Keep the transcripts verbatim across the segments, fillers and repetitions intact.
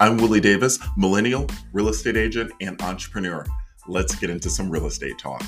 I'm Willie Davis, millennial, real estate agent, and entrepreneur. Let's get into some real estate talk.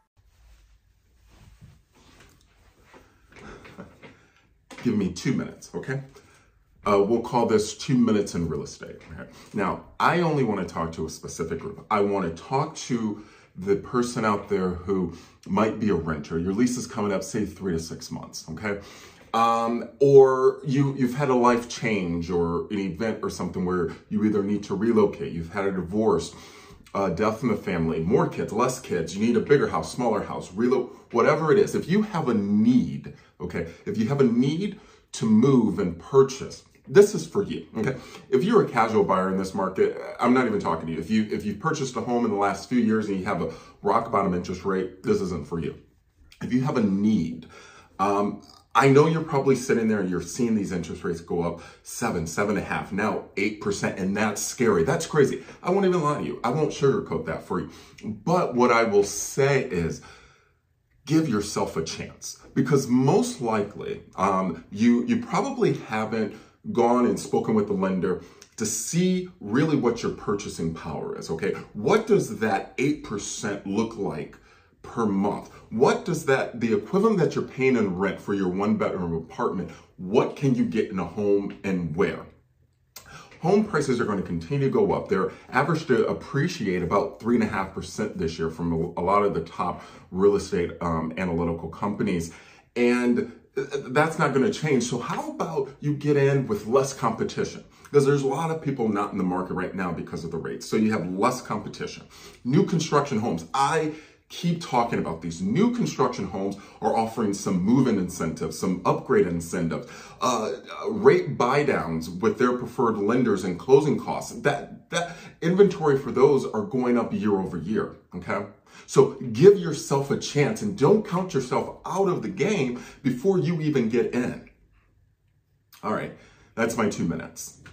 Give me two minutes, okay? Uh, we'll call this two minutes in real estate. Okay? Now, I only want to talk to a specific group. I want to talk to the person out there who might be a renter. Your lease is coming up, say, three to six months, okay? Um, or you, you've had a life change or an event or something where you either need to relocate, you've had a divorce, uh, death in the family, more kids, less kids, you need a bigger house, smaller house, reload, whatever it is. If you have a need, okay, if you have a need to move and purchase, this is for you, okay? If you're a casual buyer in this market, I'm not even talking to you. If you, if you've purchased a home in the last few years and you have a rock bottom interest rate, this isn't for you. If you have a need, um, I know you're probably sitting there and you're seeing these interest rates go up seven, seven and a half, now eight percent, and that's scary. That's crazy. I won't even lie to you. I won't sugarcoat that for you. But what I will say is give yourself a chance, because most likely um, you, you probably haven't gone and spoken with the lender to see really what your purchasing power is, okay? What does that eight percent look like per month? What does that, the equivalent that you're paying in rent for your one bedroom apartment, what can you get in a home and where? Home prices are going to continue to go up. They're averaged to appreciate about three and a half percent this year from a lot of the top real estate um, analytical companies. And that's not going to change. So how about you get in with less competition? Because there's a lot of people not in the market right now because of the rates. So you have less competition. New construction homes. I keep talking about these. New construction homes are offering some move-in incentives, some upgrade incentives, uh, rate buy-downs with their preferred lenders and closing costs. That, that inventory for those are going up year over year, okay? So give yourself a chance and don't count yourself out of the game before you even get in. All right, that's my two minutes.